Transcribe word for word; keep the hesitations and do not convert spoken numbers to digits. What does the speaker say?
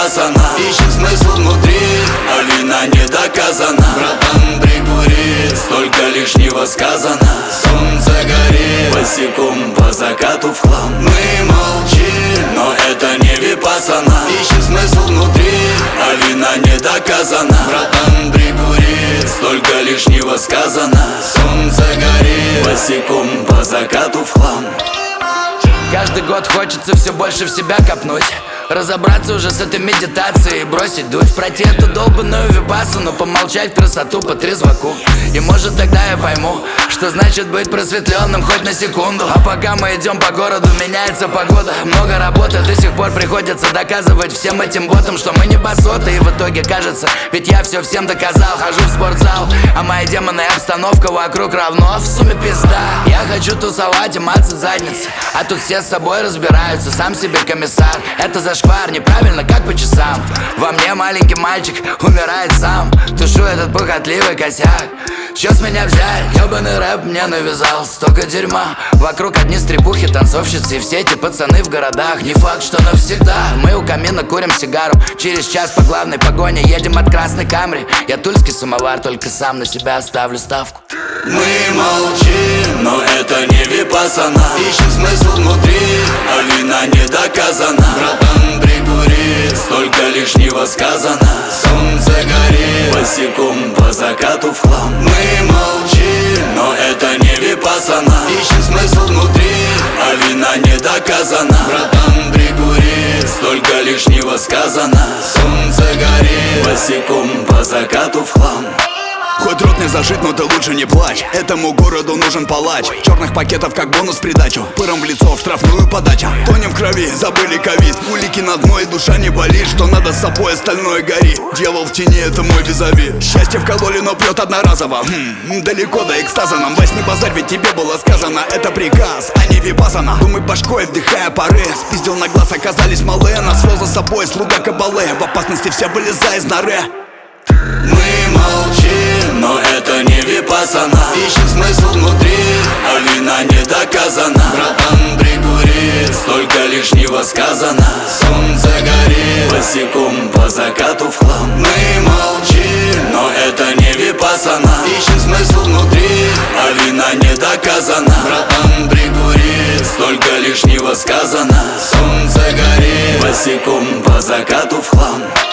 випасана. Ищем смысл внутри, а вина не доказана. Братан, прикури, столько лишнего сказано. Солнце горит, босиком по закату в хлам. Мы молчим, но это не випасана. Ищем смысл внутри, а вина не доказана. Братан, прикури, столько лишнего сказано. Солнце горит, босиком по закату в хлам. Каждый год хочется все больше в себя копнуть, разобраться уже с этой медитацией, бросить дуть, пройти эту долбанную випассану, помолчать красоту по трезваку. И может тогда я пойму, что значит быть просветленным хоть на секунду. А пока мы идем по городу, меняется погода, много работы, до сих пор приходится доказывать всем этим ботам, что мы не басоты. И в итоге кажется, ведь я все всем доказал. Хожу в спортзал, а мои демоны и обстановка вокруг равно. В сумме пизда. Я хочу тусовать и маться задницы, а тут все с собой разбираются, сам себе комиссар. Это зашквар, неправильно, как по часам. Во мне маленький мальчик умирает сам. Тушу этот похотливый косяк. Чё с меня взять? Ёбаный рэп мне навязал столько дерьма. Вокруг одни стрепухи, танцовщицы и все эти пацаны в городах. Не факт, что навсегда. Мы у камина курим сигару, через час по главной погоне едем от Красной Камри. Я тульский самовар, только сам на себя оставлю ставку. Мы молчим, но это не випасана. Ищем смысл внутри, а вина не доказана. Братан, прикури, столько лишнего сказано. Солнце горит, босиком по закату в хлам. Мы молчим, но это не випасана. Ищем смысл внутри, а вина не доказана. Братан, прикури, столько лишнего сказано. Солнце горит, босиком по закату в хлам. Хоть рот не зашит, но ты лучше не плачь. Этому городу нужен палач. Черных пакетов как бонус в придачу. Пыром в лицо, в штрафную подача. Тонем в крови, забыли ковид. Улики на дно и душа не болит. Что надо с собой, остальное гори. Дьявол в тени, это мой визави. Счастье вкололи, но пьет одноразово. Хм, далеко до экстаза нам. Вась, не базарь, ведь тебе было сказано. Это приказ, а не випасана. Думай башкой, вдыхая пары. Спиздил на глаз, оказались малые. Нас вел за собой слуга кабалы. В опасности вся, вылезай из норы. Мы молчим, но это не випасана. Ищем смысл внутри, а вина не доказана. Братан, прикури, столько лишнего сказано. Солнце горит, босиком по закату в хлам. Мы молчим, но это не випасана. Ищем смысл внутри, а вина не доказана. Братан, прикури, столько лишнего сказано. Солнце горит, босиком по закату в хлам.